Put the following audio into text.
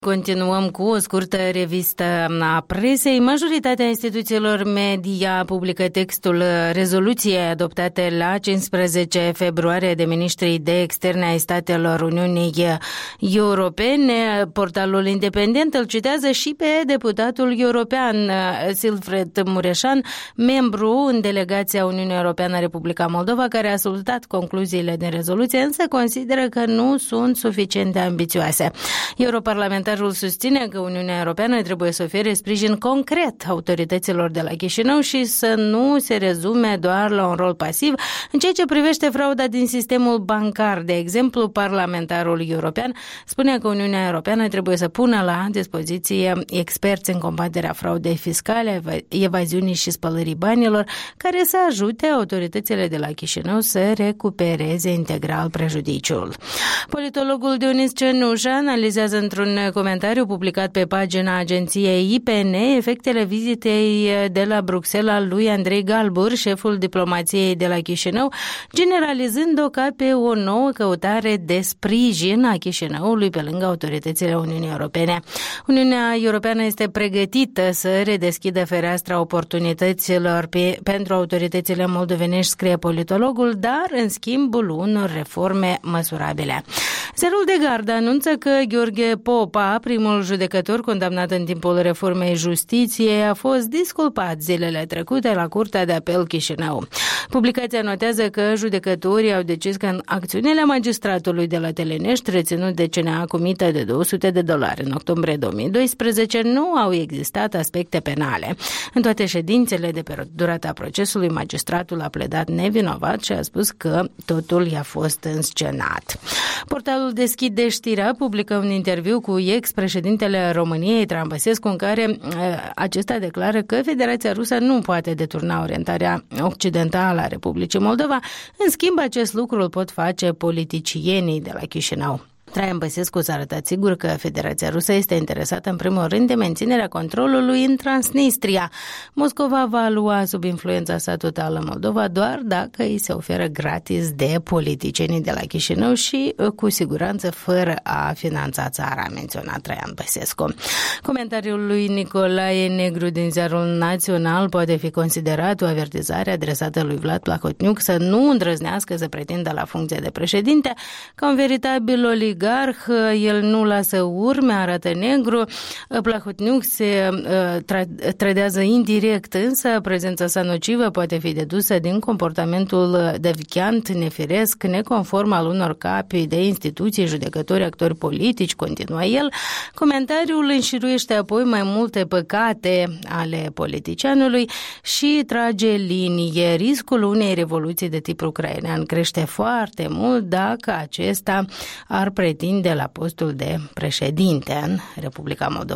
Continuăm cu o scurtă revistă a presei. Majoritatea instituțiilor media publică textul rezoluției adoptate la 15 februarie de ministrii de externe ai statelor Uniunii Europene. Portalul independent îl citează și pe deputatul european Silfred Mureșan, membru în delegația Uniunii Europeană Republica Moldova, care a ascultat concluziile din rezoluție, însă consideră că nu sunt suficient de ambițioase. Europarlamentarul susține că Uniunea Europeană trebuie să ofere sprijin concret autorităților de la Chișinău și să nu se rezume doar la un rol pasiv în ceea ce privește frauda din sistemul bancar. De exemplu, parlamentarul european spune că Uniunea Europeană trebuie să pună la dispoziție experți în combaterea fraudei fiscale, evaziunii și spălării banilor, care să ajute autoritățile de la Chișinău să recupereze integral prejudiciul. Politologul Dionis Cenușa analizează într-un comentariu publicat pe pagina agenției IPN efectele vizitei de la Bruxelles al lui Andrei Galbur, șeful diplomației de la Chișinău, generalizând-o ca pe o nouă căutare de sprijin a Chișinăului pe lângă autoritățile Uniunii Europene. Uniunea Europeană este pregătită să redeschidă fereastra oportunităților pentru autoritățile moldovenești, scrie politologul, dar în schimbul unor reforme măsurabile. Zerul de Gardă anunță că Gheorghe Popa, primul judecător condamnat în timpul reformei justiției, a fost disculpat zilele trecute la Curtea de Apel Chișinău. Publicația notează că judecătorii au decis că în acțiunile magistratului de la Telenești, reținut de CNA cu mită de $200 în octombrie 2012, nu au existat aspecte penale. În toate ședințele de pe durata procesului, magistratul a pledat nevinovat și a spus că totul i-a fost înscenat. Portalul Deschide Știrea publică un interviu cu ex-președintele României, Traian Băsescu, în care acesta declară că Federația Rusă nu poate deturna orientarea occidentală a Republicii Moldova. În schimb, acest lucru îl pot face politicienii de la Chișinău. Traian Băsescu s-a arătat sigur că Federația Rusă este interesată în primul rând de menținerea controlului în Transnistria. Moscova va lua sub influența sa totală Moldova doar dacă îi se oferă gratis de politicienii de la Chișinău și cu siguranță fără a finanța țara, a menționat Traian Băsescu. Comentariul lui Nicolae Negru din Ziarul Național poate fi considerat o avertizare adresată lui Vlad Plahotniuc să nu îndrăznească să pretindă la funcție de președinte. Ca un veritabil oligarh, el nu lasă urme, arată Negru. Plahotniuc se trădează indirect, însă prezența sa nocivă poate fi dedusă din comportamentul deviant, nefiresc, neconform al unor capi de instituții, judecători, actori politici, continuă el. Comentariul înșiruiește apoi mai multe păcate ale politicianului și trage linie. Riscul unei revoluții de tip ucrainean crește foarte mult dacă acesta ar pretinde la postul de președinte în Republica Moldova.